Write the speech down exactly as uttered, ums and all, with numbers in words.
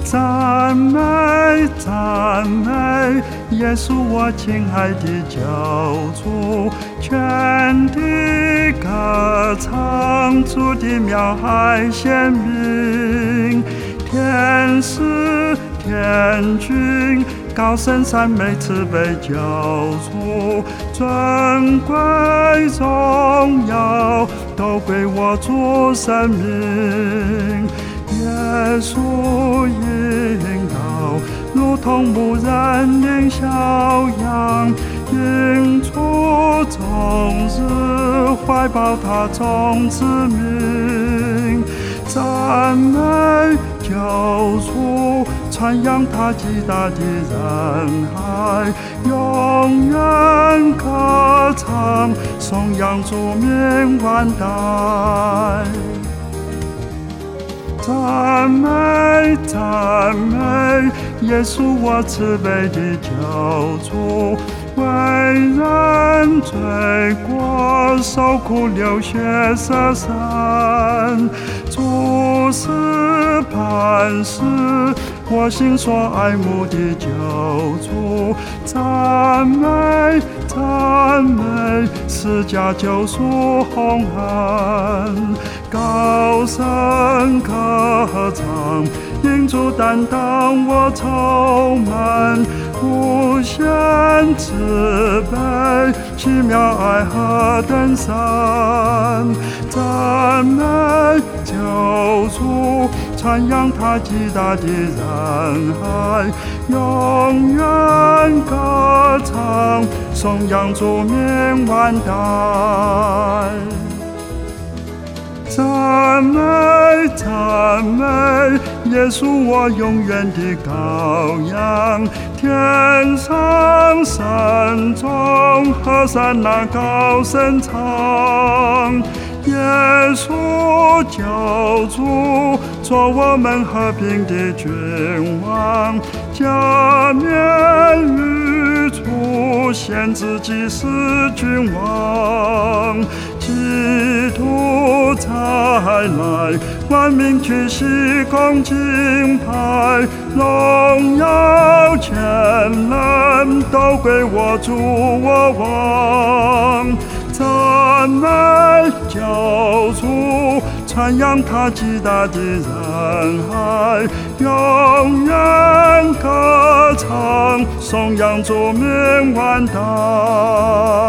赞美赞美耶稣，我亲爱的救主，全地歌唱主的渺海显明，天使天君高声赞美慈悲救主，尊贵荣耀都归我主生命。耶稣引导，如同牧人引小羊，引出终日，怀抱他众子民。赞美救主，传扬他极大的仁爱，永远歌唱，颂扬主名万代。赞美赞美耶稣，我慈悲的救主，为人罪过受苦流血舍身，主是磐石，我心所爱慕的救主。赞美赞美释迦救赎洪恩，高声歌唱，因主担当我愁闷，无限慈悲，奇妙爱何等深。赞美救主，传扬他极大的仁爱，永远歌唱，颂扬主名万代。赞美赞美耶稣，我永远的羔羊，天上神中和散那高声唱，耶稣救主，做我们和平的君王，加冕于主，显自己是君王。基督再来，万民屈膝恭敬拜，荣耀全能都归我主我王。赞美救主，传扬他极大的仁爱，永远歌唱，颂扬主名万代。